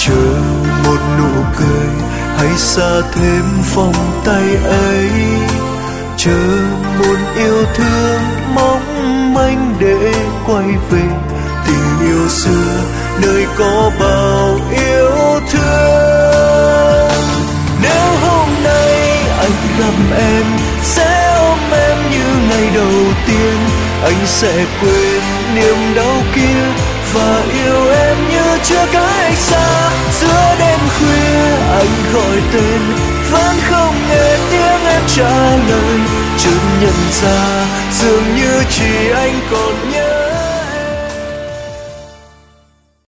chờ một nụ cười hay xa thêm vòng tay ấy, chờ một yêu thương mong manh để quay về tình yêu xưa nơi có bao yêu thương. Nếu hôm nay anh gặp em sẽ ôm em như ngày đầu tiên, anh sẽ quên niềm đau kia và yêu em như chưa cách xa. Giữa đêm khuya anh gọi tên vẫn không nghe tiếng em trả lời, chợt nhận ra dường như chỉ anh còn nhớ.